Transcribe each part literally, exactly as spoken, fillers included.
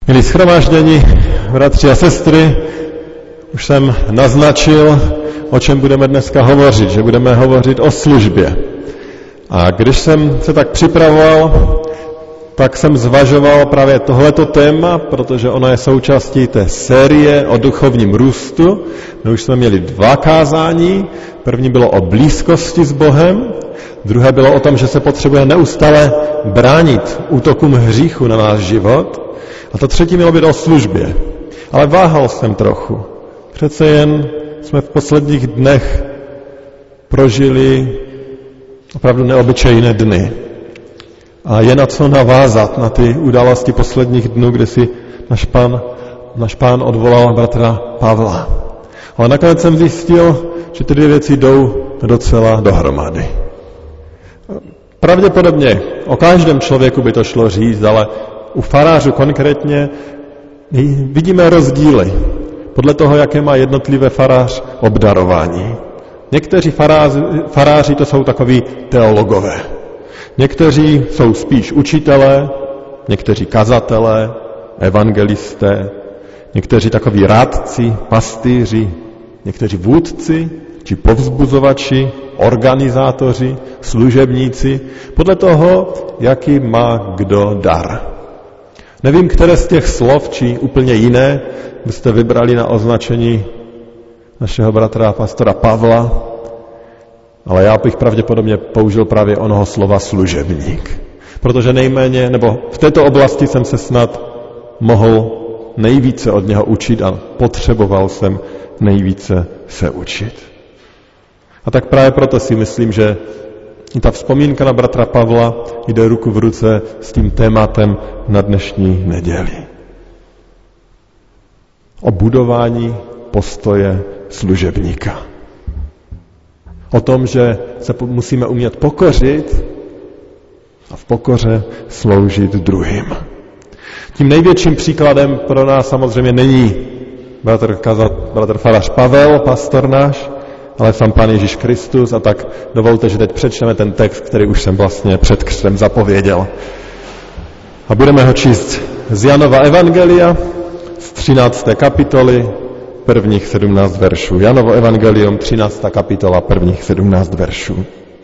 Milí shromáždění, bratři a sestry, už jsem naznačil, o čem budeme dneska hovořit, že budeme hovořit o službě. A když jsem se tak připravoval, tak jsem zvažoval právě tohleto téma, protože ono je součástí té série o duchovním růstu. My už jsme měli dva kázání. První bylo o blízkosti s Bohem, druhé bylo o tom, že se potřebuje neustále bránit útokům hříchu na náš život. A to třetí mělo být o službě. Ale váhal jsem trochu. Přece jen jsme v posledních dnech prožili opravdu neobyčejné dny. A je na co navázat na ty události posledních dnů, kdy si náš pán, náš pán odvolal bratra Pavla. Ale nakonec jsem zjistil, že ty dvě věci jdou docela dohromady. Pravděpodobně o každém člověku by to šlo říct, ale u farářů konkrétně vidíme rozdíly podle toho, jaké má jednotlivé farář obdarování. Někteří faráři, faráři to jsou takoví teologové. Někteří jsou spíš učitelé, někteří kazatelé, evangelisté, někteří takoví rádci, pastýři, někteří vůdci či povzbuzovači, organizátoři, služebníci, podle toho, jaký má kdo dar. Nevím, které z těch slov, či úplně jiné, byste vybrali na označení našeho bratra pastora Pavla, ale já bych pravděpodobně použil právě onoho slova služebník. Protože nejméně, nebo v této oblasti jsem se snad mohl nejvíce od něho učit a potřeboval jsem nejvíce se učit. A tak právě proto si myslím, že i ta vzpomínka na bratra Pavla jde ruku v ruce s tím tématem na dnešní neděli. O budování postoje služebníka. O tom, že se musíme umět pokořit a v pokoře sloužit druhým. Tím největším příkladem pro nás samozřejmě není bratr, kazat, bratr farář Pavel, pastor náš, ale sám Pán Ježíš Kristus, a tak dovolte, že teď přečteme ten text, který už jsem vlastně před křtem zapověděl. A budeme ho číst z Janova evangelia, z třinácté kapitoly, prvních sedmnáct veršů. Janovo evangelium, třináctá kapitola, prvních sedmnáct veršů.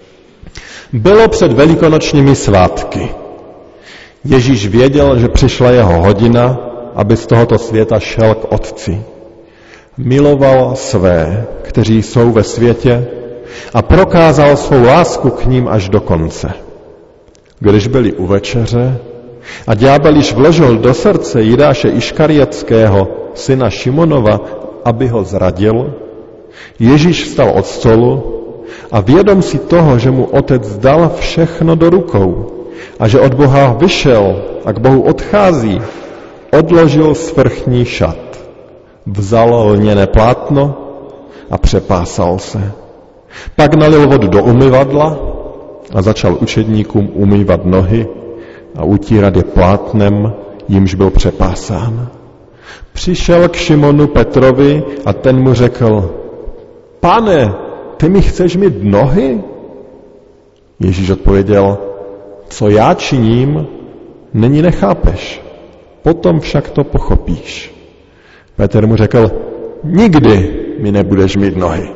Bylo před velikonočními svátky. Ježíš věděl, že přišla jeho hodina, aby z tohoto světa šel k Otci. Miloval své, kteří jsou ve světě, a prokázal svou lásku k ním až do konce. Když byli u večeře a ďábel již vložil do srdce Jidáše Iškariotského, syna Šimonova, aby ho zradil, Ježíš vstal od stolu a vědom si toho, že mu Otec dal všechno do rukou a že od Boha vyšel a k Bohu odchází, odložil svrchní šat, vzal lněné plátno a přepásal se. Pak nalil vodu do umyvadla a začal učedníkům umývat nohy a utírat je plátnem, jimž byl přepásán. Přišel k Šimonu Petrovi a ten mu řekl: Pane, ty mi chceš mít nohy? Ježíš odpověděl: Co já činím, není nechápeš, potom však to pochopíš. Petr mu řekl: Nikdy mi nebudeš mít nohy.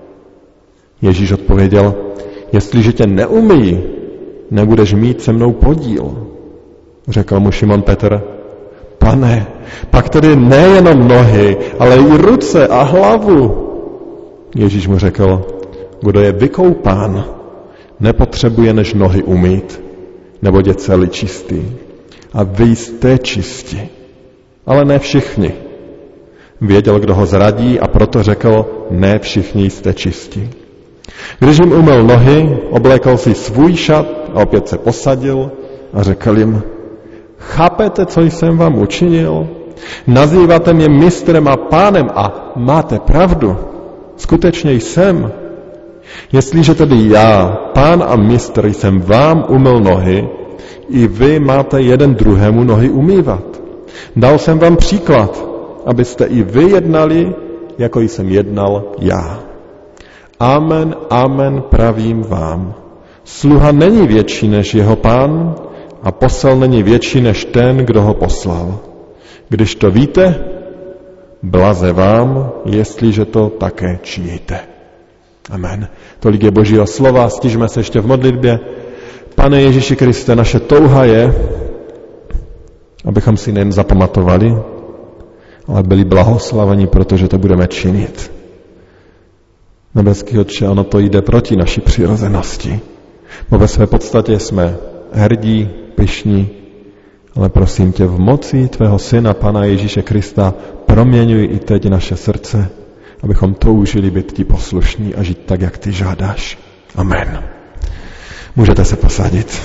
Ježíš odpověděl: Jestliže tě neumyjí, nebudeš mít se mnou podíl. Řekl mu Šimon Petr: Pane, pak tedy nejenom nohy, ale i ruce a hlavu. Ježíš mu řekl: Kdo je vykoupán, nepotřebuje než nohy umýt, neboť je celý čistý. A vy jste čistí, ale ne všichni. Věděl, kdo ho zradí, a proto řekl: Ne všichni jste čistí. Když jim umyl nohy, oblékal si svůj šat a opět se posadil a řekl jim: Chápete, co jsem vám učinil? Nazýváte mě mistrem a pánem a máte pravdu. Skutečně jsem. Jestliže tedy já, pán a mistr, jsem vám umyl nohy, i vy máte jeden druhému nohy umývat. Dal jsem vám příklad, abyste i vy jednali, jako jsem jednal já. Amen, amen, pravím vám. Sluha není větší než jeho pán a posel není větší než ten, kdo ho poslal. Když to víte, blaze vám, jestliže to také činíte. Amen. Tolik je Božího slova, stižme se ještě v modlitbě. Pane Ježíši Kriste, naše touha je, abychom si nejen zapamatovali, ale byli blahoslaveni, protože to budeme činit. Nebeský Otče, ono to jde proti naší přirozenosti. Bo ve své podstatě jsme hrdí, pyšní, ale prosím tě, v moci tvého Syna, Pana Ježíše Krista, proměňuj i teď naše srdce, abychom toužili být ti poslušní a žít tak, jak ty žádáš. Amen. Můžete se posadit.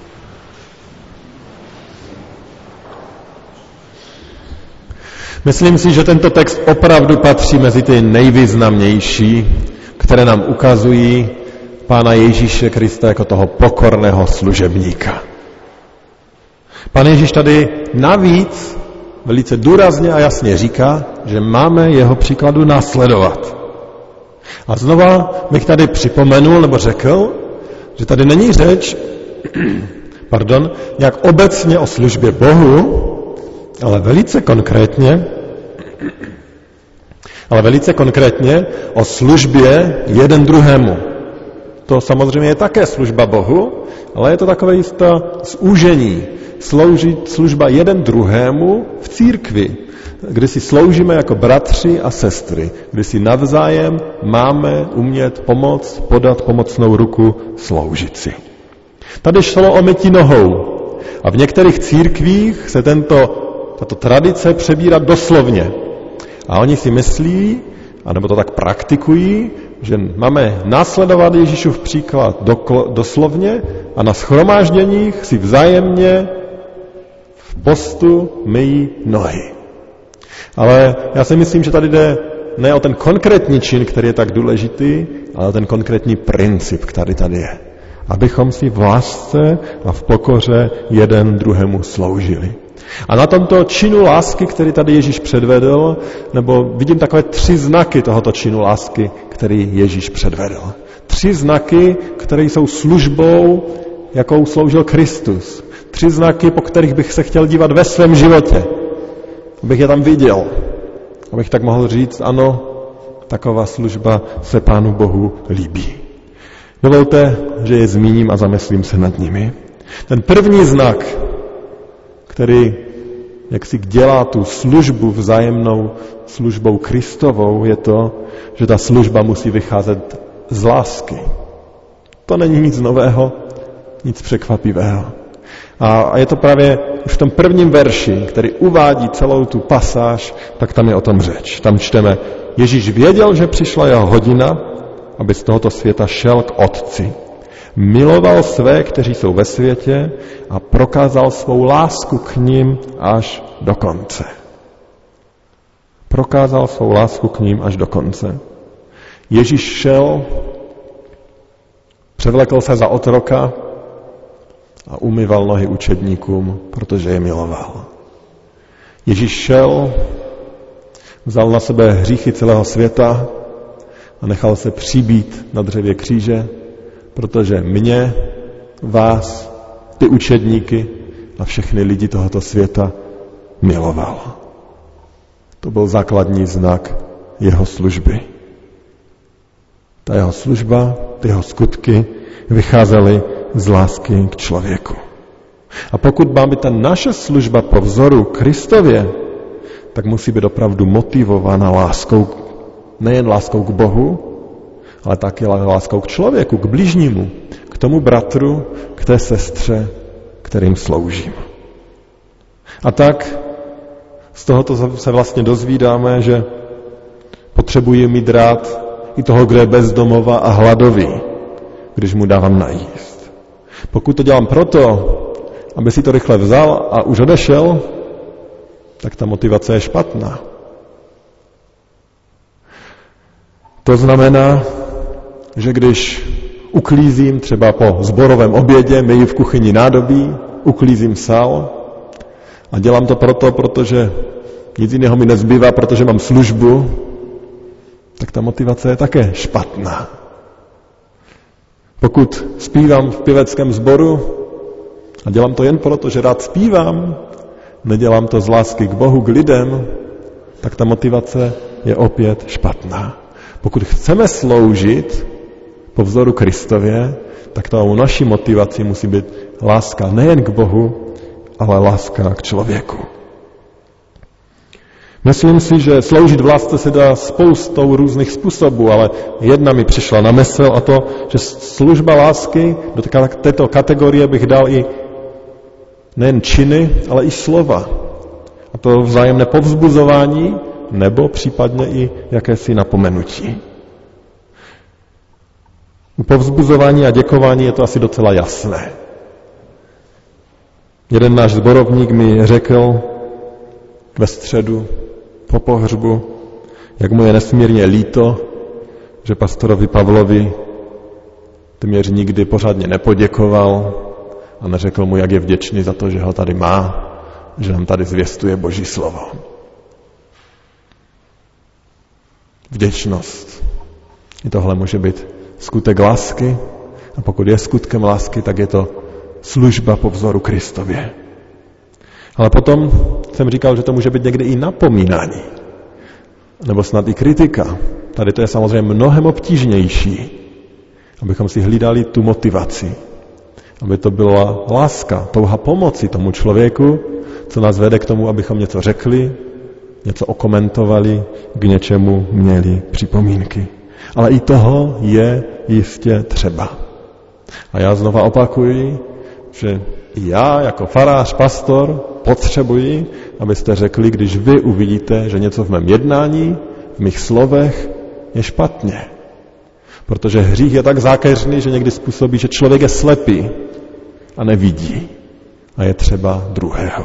Myslím si, že tento text opravdu patří mezi ty nejvýznamnější, které nám ukazují Pána Ježíše Krista jako toho pokorného služebníka. Pán Ježíš tady navíc velice důrazně a jasně říká, že máme jeho příkladu následovat. A znova bych tady připomenul nebo řekl, že tady není řeč, pardon, jak obecně o službě Bohu, ale velice konkrétně, ale velice konkrétně o službě jeden druhému. To samozřejmě je také služba Bohu, ale je to takové jisté zúžení. Sloužit služba jeden druhému v církvi, kdy si sloužíme jako bratři a sestry, kdy si navzájem máme umět pomoct, podat pomocnou ruku, sloužit si. Tady šlo o mytí nohou a v některých církvích se tento, tato tradice přebírá doslovně. A oni si myslí, anebo to tak praktikují, že máme následovat Ježíšův příklad doslovně a na shromážděních si vzájemně v postu myjí nohy. Ale já si myslím, že tady jde ne o ten konkrétní čin, který je tak důležitý, ale o ten konkrétní princip, který tady je. Abychom si v lásce a v pokoře jeden druhému sloužili. A na tomto činu lásky, který tady Ježíš předvedl, nebo vidím takové tři znaky tohoto činu lásky, který Ježíš předvedl. Tři znaky, které jsou službou, jakou sloužil Kristus. Tři znaky, po kterých bych se chtěl dívat ve svém životě. Abych je tam viděl. Abych tak mohl říct, ano, taková služba se Pánu Bohu líbí. Dovolte, že je zmíním a zamyslím se nad nimi. Ten první znak, který jak si dělá tu službu vzájemnou službou Kristovou, je to, že ta služba musí vycházet z lásky. To není nic nového, nic překvapivého. A je to právě už v tom prvním verši, který uvádí celou tu pasáž, tak tam je o tom řeč. Tam čteme, Ježíš věděl, že přišla jeho hodina, aby z tohoto světa šel k Otci. Miloval své, kteří jsou ve světě a prokázal svou lásku k nim až do konce. Prokázal svou lásku k ním až do konce. Ježíš šel, převlekl se za otroka a umyval nohy učedníkům, protože je miloval. Ježíš šel, vzal na sebe hříchy celého světa a nechal se přibít na dřevě kříže, protože mě, vás, ty učedníky a všechny lidi tohoto světa miloval. To byl základní znak jeho služby. Ta jeho služba, ty jeho skutky vycházely z lásky k člověku. A pokud má být ta naše služba po vzoru Kristově, tak musí být opravdu motivována láskou, nejen láskou k Bohu, ale také láskou k člověku, k bližnímu, k tomu bratru, k té sestře, kterým sloužím. A tak z tohoto se vlastně dozvídáme, že potřebuji mít rád i toho, kdo je bezdomova a hladový, když mu dávám najíst. Pokud to dělám proto, aby si to rychle vzal a už odešel, tak ta motivace je špatná. To znamená, že když uklízím třeba po sborovém obědě, myji v kuchyni nádobí, uklízím sál a dělám to proto, protože nic jiného mi nezbývá, protože mám službu, tak ta motivace je také špatná. Pokud zpívám v pěveckém sboru a dělám to jen proto, že rád zpívám, nedělám to z lásky k Bohu, k lidem, tak ta motivace je opět špatná. Pokud chceme sloužit po vzoru Kristově, tak tou naší motivací musí být láska nejen k Bohu, ale láska k člověku. Myslím si, že sloužit v lásce se dá spoustou různých způsobů, ale jedna mi přišla na mysl a to, že služba lásky, do této kategorie bych dal i nejen činy, ale i slova. A to vzájemné povzbuzování nebo případně i jakési napomenutí. U povzbuzování a děkování je to asi docela jasné. Jeden náš sborovník mi řekl ve středu po pohřbu, jak mu je nesmírně líto, že pastorovi Pavlovi téměř nikdy pořádně nepoděkoval a neřekl mu, jak je vděčný za to, že ho tady má, že nám tady zvěstuje Boží slovo. Vděčnost. I tohle může být skutek lásky a pokud je skutkem lásky, tak je to služba po vzoru Kristově. Ale potom jsem říkal, že to může být někdy i napomínání. Nebo snad i kritika. Tady to je samozřejmě mnohem obtížnější, abychom si hlídali tu motivaci. Aby to byla láska, touha pomoci tomu člověku, co nás vede k tomu, abychom něco řekli, něco okomentovali, k něčemu měli připomínky. Ale i toho je jistě třeba. A já znova opakuji, že já jako farář, pastor potřebuji, abyste řekli, když vy uvidíte, že něco v mém jednání, v mých slovech je špatně. Protože hřích je tak zákeřný, že někdy způsobí, že člověk je slepý a nevidí. A je třeba druhého.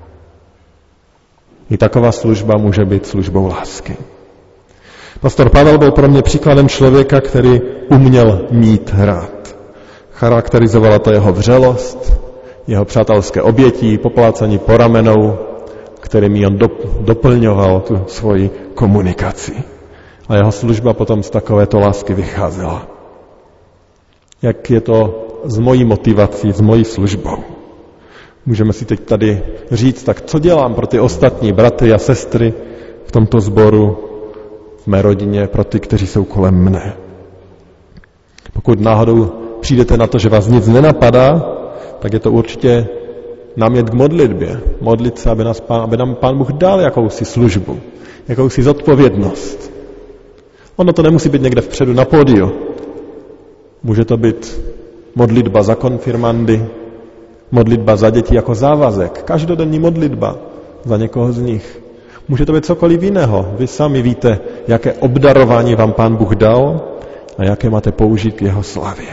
I taková služba může být službou lásky. Pastor Pavel byl pro mě příkladem člověka, který uměl mít rád. Charakterizovala to jeho vřelost, jeho přátelské obětí, poplácání po ramenou, kterými on doplňoval tu svoji komunikaci. A jeho služba potom z takovéto lásky vycházela. Jak je to s mojí motivací, s mojí službou? Můžeme si teď tady říct, tak co dělám pro ty ostatní bratry a sestry v tomto sboru, v mé rodině, pro ty, kteří jsou kolem mne. Pokud náhodou přijdete na to, že vás nic nenapadá, tak je to určitě námět k modlitbě. Modlit se, aby, nás pán, aby nám Pán Bůh dal jakousi službu, jakousi zodpovědnost. Ono to nemusí být někde vpředu na pódiu. Může to být modlitba za konfirmandy, modlitba za děti jako závazek, každodenní modlitba za někoho z nich. Může to být cokoliv jiného. Vy sami víte, jaké obdarování vám Pán Bůh dal a jaké máte použít k jeho slavě.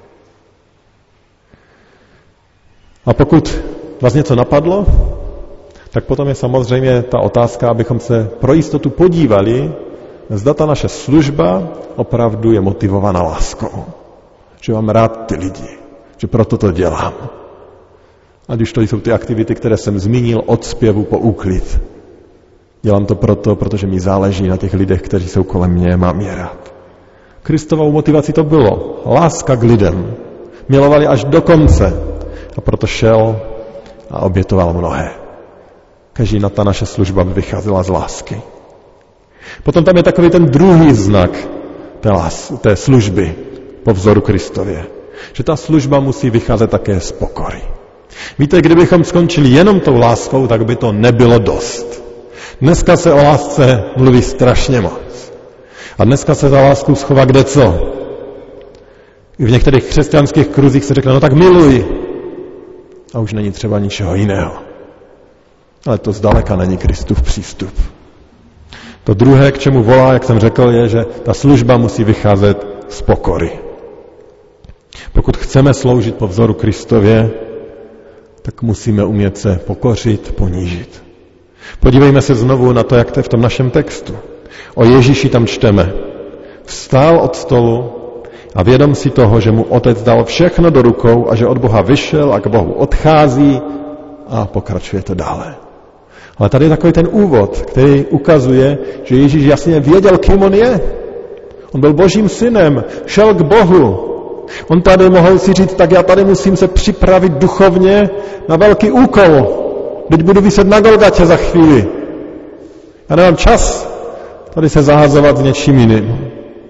A pokud vás něco napadlo, tak potom je samozřejmě ta otázka, abychom se pro jistotu podívali, zda ta naše služba opravdu je motivovaná láskou. Že mám rád ty lidi, že proto to dělám. Ať už to jsou ty aktivity, které jsem zmínil, od zpěvu po úklid. Dělám to proto, protože mi záleží na těch lidech, kteří jsou kolem mě, mám je rád. Kristovou motivací to bylo láska k lidem. Milovali až do konce a proto šel a obětoval mnohé. Každá ta naše služba vycházela z lásky. Potom tam je takový ten druhý znak té, lás, té služby po vzoru Kristově. Že ta služba musí vycházet také z pokory. Víte, kdybychom skončili jenom tou láskou, tak by to nebylo dost. Dneska se o lásce mluví strašně moc. A dneska se za lásku schová kde co. I v některých křesťanských kruzích se řekne, no tak miluj. A už není třeba ničeho jiného. Ale to zdaleka není Kristův přístup. To druhé, k čemu volá, jak jsem řekl, je, že ta služba musí vycházet z pokory. Pokud chceme sloužit po vzoru Kristově, tak musíme umět se pokořit, ponížit. Podívejme se znovu na to, jak to je v tom našem textu. O Ježíši tam čteme. Vstál od stolu a vědom si toho, že mu Otec dal všechno do rukou a že od Boha vyšel a k Bohu odchází a pokračuje to dále. Ale tady je takový ten úvod, který ukazuje, že Ježíš jasně věděl, kým on je. On byl Božím synem, šel k Bohu. On tady mohl si říct, tak já tady musím se připravit duchovně na velký úkol. Teď budu viset na Golgatě za chvíli. Já nemám čas tady se zahazovat s něčím jiným.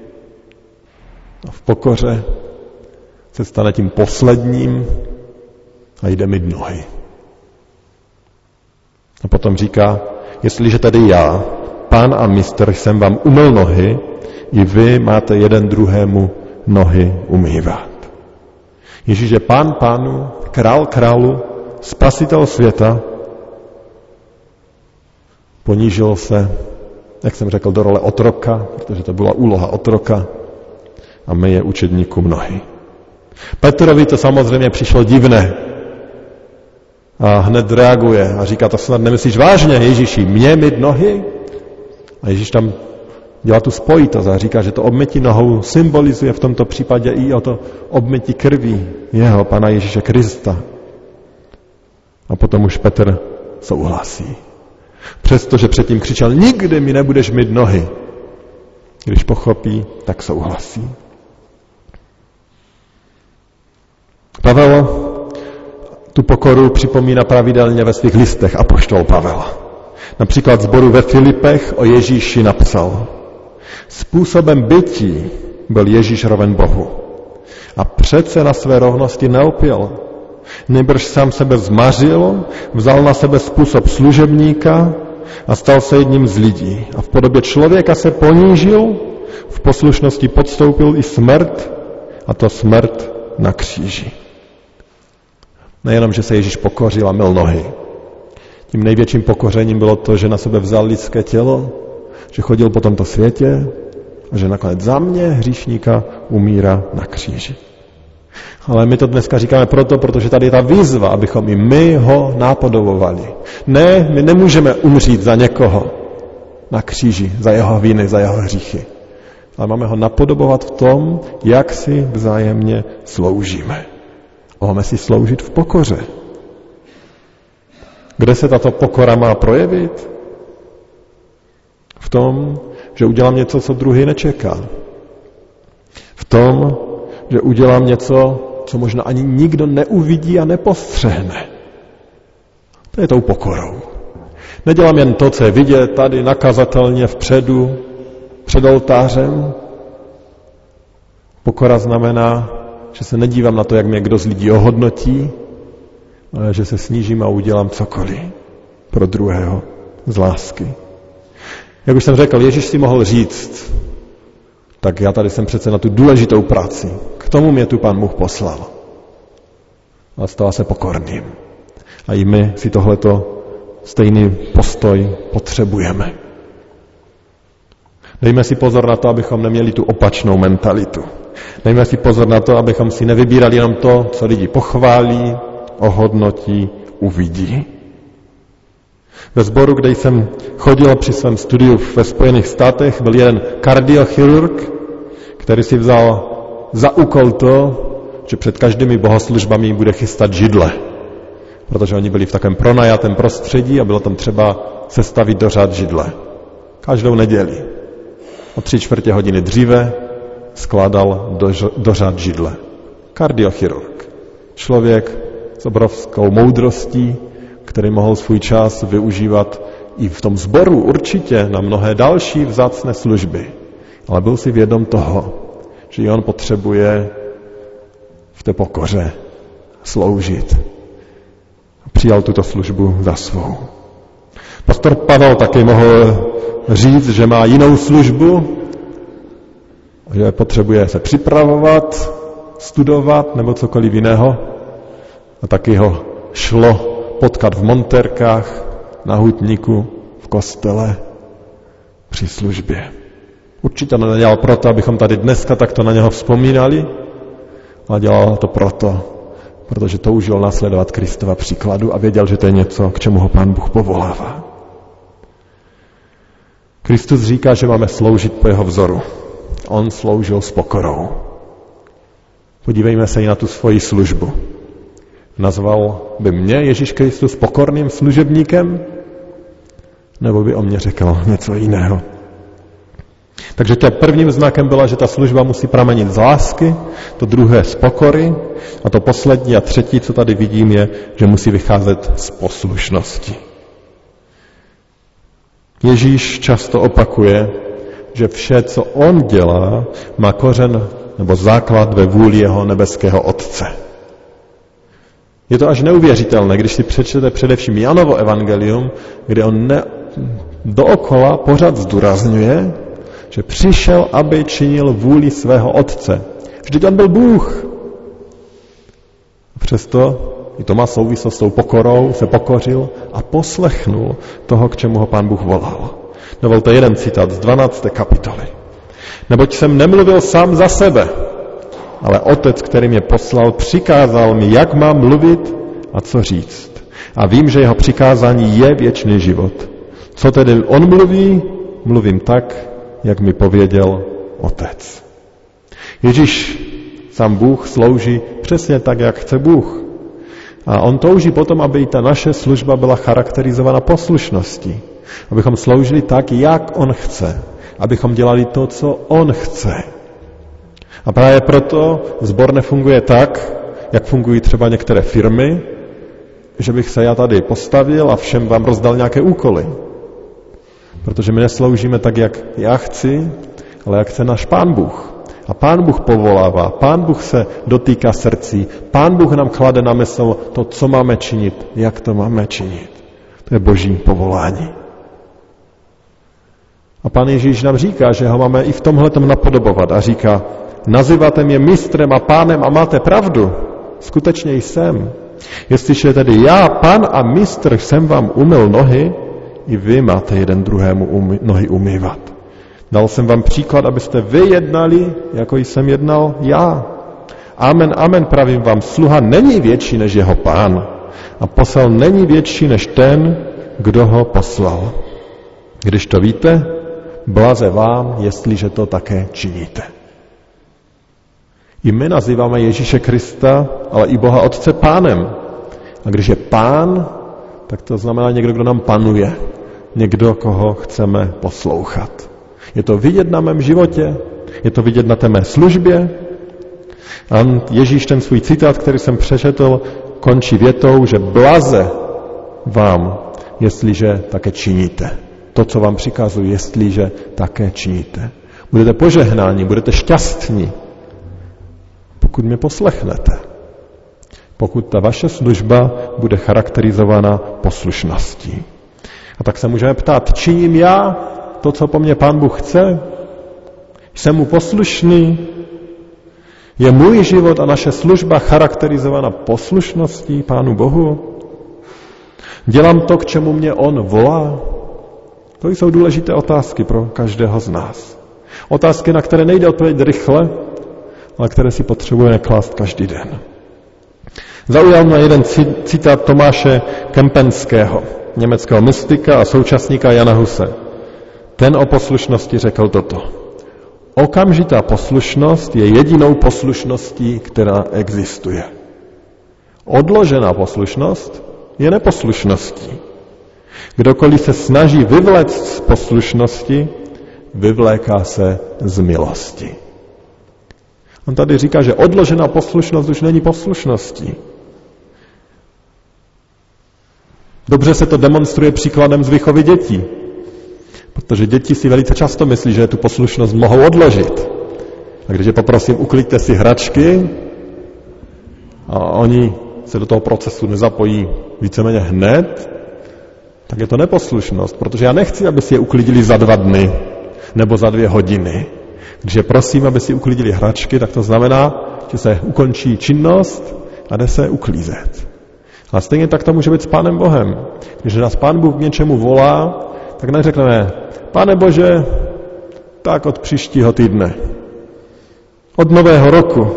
A v pokoře se stane tím posledním a jde mít nohy. A potom říká, jestliže tady já, pán a mistr, jsem vám umyl nohy, i vy máte jeden druhému nohy umývat. Ježíš je pán pánu, král králu, spasitel světa, ponížil se, jak jsem řekl, do role otroka, protože to byla úloha otroka, a myje učedníkům nohy. Petrovi to samozřejmě přišlo divné a hned reaguje a říká, to snad nemyslíš vážně, Ježíši, mě myt nohy? A Ježíš tam dělá tu spojitost a říká, že to obmytí nohou symbolizuje v tomto případě i o to obmytí krví jeho, Pana Ježíše Krista. A potom už Petr souhlasí. Přestože předtím křičel, nikdy mi nebudeš myt nohy. Když pochopí, tak souhlasí. Pavel tu pokoru připomíná pravidelně ve svých listech, apoštol Pavel. Například sboru ve Filipech o Ježíši napsal: způsobem bytí byl Ježíš roven Bohu a přece na své rovnosti neopěl. Nýbrž sám sebe zmařil, vzal na sebe způsob služebníka a stal se jedním z lidí. A v podobě člověka se ponížil, v poslušnosti podstoupil i smrt, a to smrt na kříži. Nejenom, že se Ježíš pokořil a myl nohy. Tím největším pokořením bylo to, že na sebe vzal lidské tělo, že chodil po tomto světě a že nakonec za mě, hříšníka, umírá na kříži. Ale my to dneska říkáme proto, protože tady je ta výzva, abychom i my ho nápodobovali. Ne, my nemůžeme umřít za někoho na kříži, za jeho viny, za jeho hříchy. Ale máme ho napodobovat v tom, jak si vzájemně sloužíme. Máme si sloužit v pokoře. Kde se tato pokora má projevit? V tom, že udělám něco, co druhý nečeká. V tom, že udělám něco, co možná ani nikdo neuvidí a nepostřehne. To je tou pokorou. Nedělám jen to, co je vidět tady nakazatelně vpředu, před oltářem. Pokora znamená, že se nedívám na to, jak mě kdo z lidí ohodnotí, ale že se snížím a udělám cokoliv pro druhého z lásky. Jak už jsem řekl, Ježíš si mohl říct, tak já tady jsem přece na tu důležitou práci. K tomu mě tu Pán Bůh poslal. A stala se pokorným. A i my si tohleto stejný postoj potřebujeme. Dejme si pozor na to, abychom neměli tu opačnou mentalitu. Dejme si pozor na to, abychom si nevybírali jenom to, co lidi pochválí, ohodnotí, uvidí. Ve sboru, kde jsem chodil při svém studiu ve Spojených státech, byl jeden kardiochirurg, který si vzal za úkol to, že před každými bohoslužbami bude chystat židle. Protože oni byli v takovém pronajatém prostředí a bylo tam třeba sestavit do řád židle. Každou neděli. O tři čtvrtě hodiny dříve skládal do, do řád židle. Kardiochirurg. Člověk s obrovskou moudrostí, který mohl svůj čas využívat i v tom sboru určitě na mnohé další vzácné služby. Ale byl si vědom toho, že i on potřebuje v té pokoře sloužit. Přijal tuto službu za svou. Pastor Pavel taky mohl říct, že má jinou službu, že potřebuje se připravovat, studovat nebo cokoliv jiného. A taky ho šlo potkat v montérkách, na hutníku, v kostele, při službě. Určitě to nedělal proto, abychom tady dneska takto na něho vzpomínali, ale dělal to proto, protože toužil následovat Kristova příkladu a věděl, že to je něco, k čemu ho Pán Bůh povolává. Kristus říká, že máme sloužit po jeho vzoru. On sloužil s pokorou. Podívejme se i na tu svoji službu. Nazval by mě Ježíš Kristus pokorným služebníkem? Nebo by o mě řekl něco jiného? Takže tím prvním znakem byla, že ta služba musí pramenit z lásky, to druhé z pokory a to poslední a třetí, co tady vidím, je, že musí vycházet z poslušnosti. Ježíš často opakuje, že vše, co on dělá, má kořen nebo základ ve vůli jeho nebeského Otce. Je to až neuvěřitelné, když si přečtete především Janovo evangelium, kde on ne, dookola pořád zdůrazňuje, že přišel, aby činil vůli svého Otce. Vždyť on byl Bůh. Přesto i to má souvislost s tou pokorou, se pokořil a poslechnul toho, k čemu ho Pán Bůh volal. Dovolte jeden citát z dvanácté kapitoly. Neboť jsem nemluvil sám za sebe, ale Otec, který mě poslal, přikázal mi, jak mám mluvit a co říct. A vím, že jeho přikázání je věčný život. Co tedy on mluví, mluvím tak, jak mi pověděl Otec. Ježíš, sám Bůh, slouží přesně tak, jak chce Bůh. A on touží potom, aby i ta naše služba byla charakterizována poslušností. Abychom sloužili tak, jak on chce. Abychom dělali to, co on chce. A právě proto sbor nefunguje tak, jak fungují třeba některé firmy, že bych se já tady postavil a všem vám rozdal nějaké úkoly. Protože my nesloužíme tak, jak já chci, ale jak chce náš Pán Bůh. A Pán Bůh povolává, Pán Bůh se dotýká srdcí, Pán Bůh nám klade na mysl to, co máme činit, jak to máme činit. To je boží povolání. A Pán Ježíš nám říká, že ho máme i v tomhletom napodobovat a říká, nazýváte mě mistrem a pánem a máte pravdu. Skutečně jsem. Jestliže tedy já, pán a mistr, jsem vám umyl nohy, i vy máte jeden druhému umy, nohy umývat. Dal jsem vám příklad, abyste vy jednali, jako jsem jednal já. Amen, amen, pravím vám, sluha není větší než jeho pán a posel není větší než ten, kdo ho poslal. Když to víte, blaze vám, jestliže to také činíte. I my nazýváme Ježíše Krista, ale i Boha Otce pánem. A když je pán, tak to znamená někdo, kdo nám panuje. Někdo, koho chceme poslouchat. Je to vidět na mém životě, je to vidět na té mé službě. A Ježíš ten svůj citát, který jsem přečetl, končí větou, že blaze vám, jestliže také činíte. To, co vám přikazuji, jestliže také činíte. Budete požehnáni, budete šťastní, pokud mě poslechnete. Pokud ta vaše služba bude charakterizována poslušností. A tak se můžeme ptát, činím já to, co po mně Pán Bůh chce? Jsem mu poslušný? Je můj život a naše služba charakterizována poslušností Pánu Bohu? Dělám to, k čemu mě on volá? To jsou důležité otázky pro každého z nás. Otázky, na které nejde odpovědět rychle, ale které si potřebujeme klást každý den. Zaujal mě jeden citát Tomáše Kempenského, německého mystika a současníka Jana Huse. Ten o poslušnosti řekl toto. Okamžitá poslušnost je jedinou poslušností, která existuje. Odložená poslušnost je neposlušností. Kdokoliv se snaží vyvléct z poslušnosti, vyvléká se z milosti. On tady říká, že odložená poslušnost už není poslušností. Dobře se to demonstruje příkladem z výchovy dětí. Protože děti si velice často myslí, že tu poslušnost mohou odložit. A když je poprosím, ukliďte si hračky, a oni se do toho procesu nezapojí víceméně hned, tak je to neposlušnost, protože já nechci, aby si je uklidili za dva dny nebo za dvě hodiny. Když je prosím, aby si uklidili hračky, tak to znamená, že se ukončí činnost a jde se uklízet. A stejně tak to může být s Pánem Bohem. Když nás Pán Bůh k něčemu volá, tak neřekneme, Pane Bože, tak od příštího týdne, od nového roku.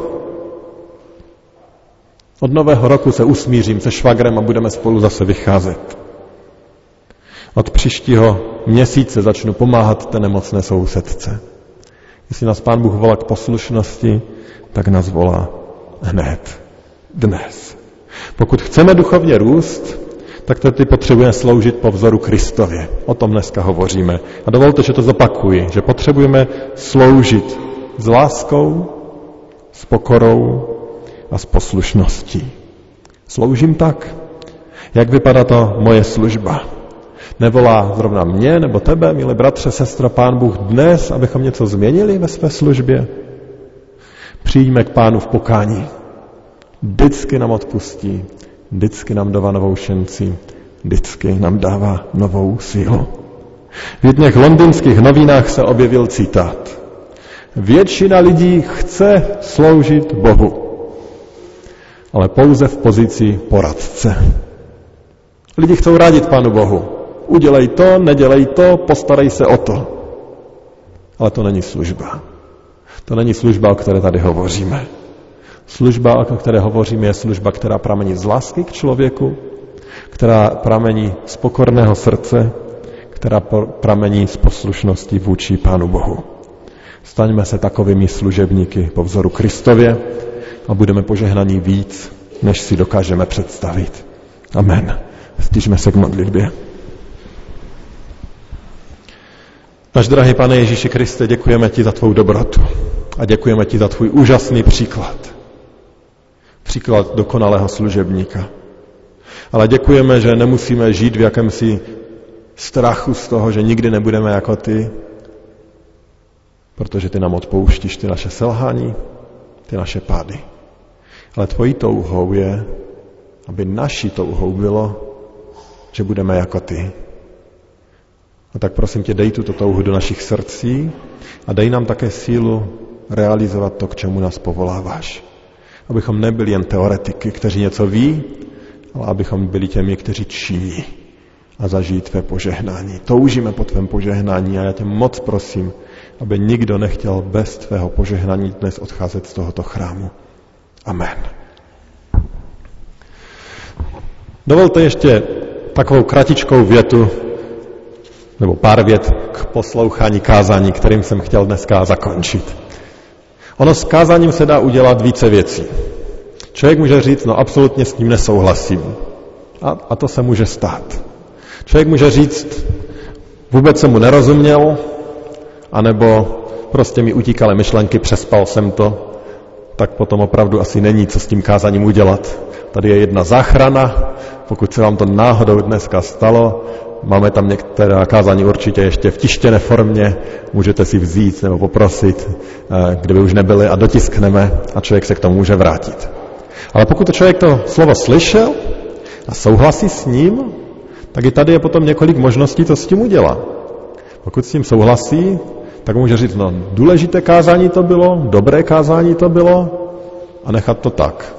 Od nového roku se usmířím se švagrem a budeme spolu zase vycházet. Od příštího měsíce začnu pomáhat té nemocné sousedce. Jestli nás Pán Bůh volá k poslušnosti, tak nás volá hned, dnes. Pokud chceme duchovně růst, tak to ty potřebujeme sloužit po vzoru Kristově. O tom dneska hovoříme. A dovolte, že to zopakuji, že potřebujeme sloužit s láskou, s pokorou a s poslušností. Sloužím tak. Jak vypadá to moje služba? Nevolá zrovna mě nebo tebe, milí bratře, sestro, Pán Bůh dnes, abychom něco změnili ve své službě? Přijďme k Pánu v pokání. Vždycky nám odpustí, vždycky nám dává novou šanci, vždycky nám dává novou sílu. V jedných londýnských novinách se objevil citát. Většina lidí chce sloužit Bohu, ale pouze v pozici poradce. Lidi chcou radit Pánu Bohu. Udělej to, nedělej to, postarej se o to. Ale to není služba. To není služba, o které tady hovoříme. Služba, o které hovoříme, je služba, která pramení z lásky k člověku, která pramení z pokorného srdce, která pramení z poslušnosti vůči Pánu Bohu. Staňme se takovými služebníky po vzoru Kristově a budeme požehnaní víc, než si dokážeme představit. Amen. Stižme se k modlitbě. Náš drahý Pane Ježíši Kriste, děkujeme ti za tvou dobrotu a děkujeme ti za tvůj úžasný příklad. Příklad dokonalého služebníka. Ale děkujeme, že nemusíme žít v jakémsi strachu z toho, že nikdy nebudeme jako ty, protože ty nám odpouštíš ty naše selhání, ty naše pády. Ale tvojí touhou je, aby naší touhou bylo, že budeme jako ty. A tak prosím tě, dej tuto touhu do našich srdcí a dej nám také sílu realizovat to, k čemu nás povoláváš. Abychom nebyli jen teoretiky, kteří něco ví, ale abychom byli těmi, kteří činí a zažijí tvé požehnání. Toužíme po tvém požehnání a já tě moc prosím, aby nikdo nechtěl bez tvého požehnání dnes odcházet z tohoto chrámu. Amen. Dovolte ještě takovou kratičkou větu, nebo pár vět k poslouchání kázání, kterým jsem chtěl dneska zakončit. Ono s kázáním se dá udělat více věcí. Člověk může říct, no absolutně s tím nesouhlasím. A, a to se může stát. Člověk může říct, vůbec jsem mu nerozuměl, anebo prostě mi utíkaly myšlenky, přespal jsem to, tak potom opravdu asi není, co s tím kázáním udělat. Tady je jedna záchrana, pokud se vám to náhodou dneska stalo, máme tam některá kázání určitě ještě v tištěné formě, můžete si vzít nebo poprosit, kdyby už nebyly a dotiskneme a člověk se k tomu může vrátit. Ale pokud to člověk to slovo slyšel a souhlasí s ním, tak i tady je potom několik možností, co s tím udělá. Pokud s tím souhlasí, tak může říct, no důležité kázání to bylo, dobré kázání to bylo a nechat to tak.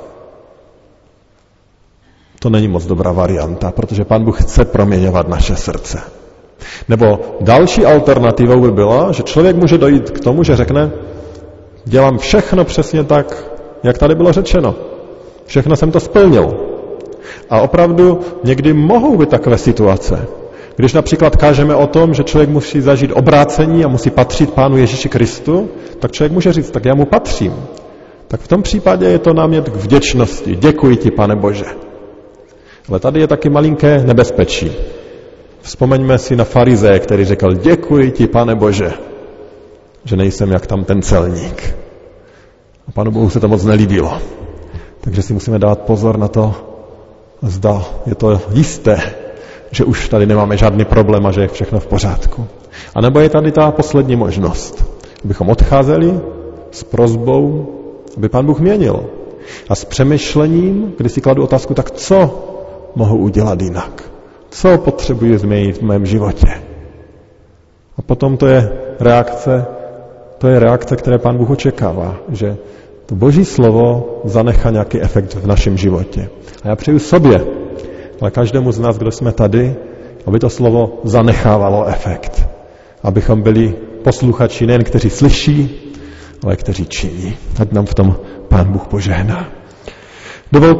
To není moc dobrá varianta, protože Pán Bůh chce proměňovat naše srdce. Nebo další alternativou by byla, že člověk může dojít k tomu, že řekne, dělám všechno přesně tak, jak tady bylo řečeno. Všechno jsem to splnil. A opravdu někdy mohou být takové situace. Když například kážeme o tom, že člověk musí zažít obrácení a musí patřit Pánu Ježíši Kristu, tak člověk může říct, tak já mu patřím. Tak v tom případě je to námět k vděčnosti. Děkuji ti, Pane Bože. Ale tady je taky malinké nebezpečí. Vzpomeňme si na farizeje, který řekl, děkuji ti, Pane Bože, že nejsem jak tam ten celník. A Pánu Bohu se to moc nelíbilo. Takže si musíme dát pozor na to, zda je to jisté, že už tady nemáme žádný problém a že je všechno v pořádku. A nebo je tady ta poslední možnost, abychom odcházeli s prosbou, aby Pán Bůh měnil. A s přemýšlením, kdy si kladu otázku, tak co mohu udělat jinak? Co potřebuji změnit v mém životě? A potom to je reakce, to je reakce, které Pán Bůh očekává, že to Boží slovo zanechá nějaký efekt v našem životě. A já přeju sobě, ale každému z nás, kdo jsme tady, aby to slovo zanechávalo efekt. Abychom byli posluchači nejen kteří slyší, ale kteří činí. Ať nám v tom Pán Bůh požehná. Dovolte